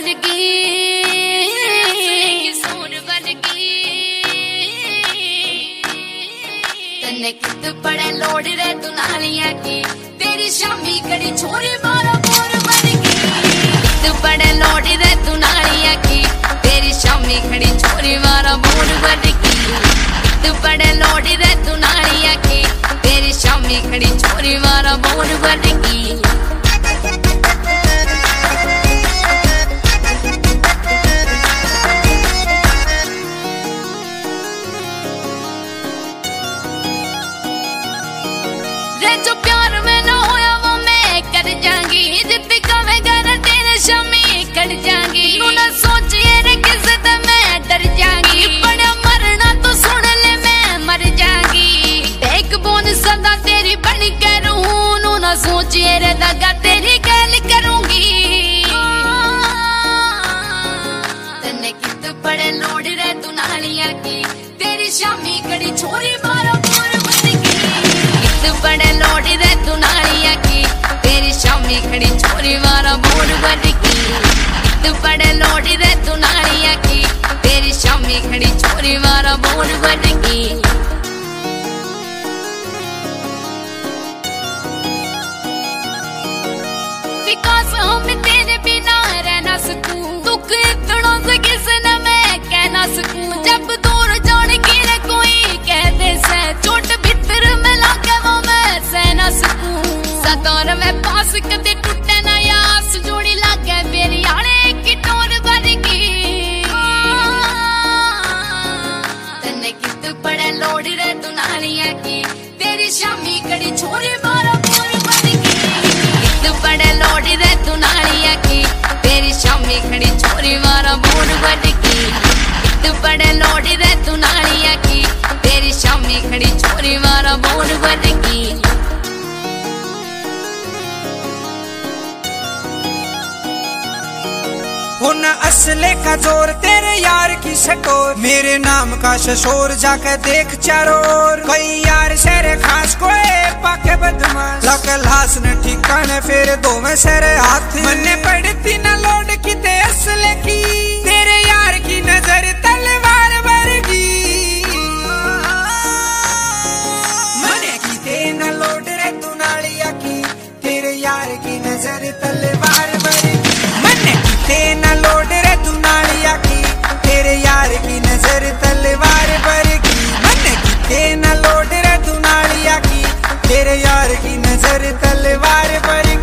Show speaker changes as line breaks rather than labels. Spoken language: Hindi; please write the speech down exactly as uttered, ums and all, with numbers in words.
वर्गी सूर वर्गी तन्ने कित पड़े लोड़ रे तू नालियां की तेरी शामी कड़ी छोरी मारो मोर वर्गी कित पड़े लोड़ रे तू नालियां की तेरी शामी खड़ी छोरी मारो मोर वर्गी कित पड़े लोड़ रे तू नालियां की तेरी शामी खड़ी छोरी मारो मोर वर्गी जो प्यार में ना होया वो मैं कर जाऊंगी जितनी कवेगा ना तेरे शामी कर जाऊंगी तू ना सोचिए रे किसे तो मैं डर जाऊंगी बड़ा मरना तो सुन ले मैं मर जाऊंगी एक बोन सदा तेरी बन के रहूं नू ना सोचिए रे दगा तेरी गैल करूंगी तन्ने कित पड़े लोड़ रे तू नालियां की तेरी शामी कड़ी छोरी मारो बड़े लोड़ रे तू नालियां की तेरी शामी खड़ी छोरी मारा मोर वर्गी तू बड़े लोड़ रे तू नालियां की तेरी शामी खड़ी छोरी मारा मोर वर्गी विकास हम तेरे बिना रह ना सकूं दुख इतना से किसे न मैं कह ना सकूं जब दूर जाने की रे कोई कह दे से चोट भीतर में लागे वो ना सकूं सतौर में पास कदे टूटे ना यास जोड़ी लागे मेरी आले की टोर वर्गी तन्ने कित पड़े लोड़ रे तू नालियां की तेरी शामी कड़ी छोरी मारो मोर वर्गी कित पड़े लोड़ रे तू नालियां की तेरी शामी खड़ी छोरी मारो मोर वर्गी कित पड़े लोड़ रे तू नालियां की तेरी शामी खड़ी छोरी मारो मोर वर्गी
होना असले का जोर तेरे यार की सटोर मेरे नाम का शशोर जाकर देख चारों ओर कई यार शेरे खास कोई पाके बदमाश लके लाश न ठिकाने फिर दो में शेरे हाथ मन्ने पड़ती न लोड की ते असले की तेरे यार की नजर तलवार वर्गी मने की ते न लोड रे तू नालियां की तेरे यार की नजर तलवार वर्गी मने की ते न लोड रे तू नालियां की तेरे यार की नजर तलवार वर्गी मने की ते न लोड रे तू नालियां की तेरे यार की नजर तलवार वर्गी।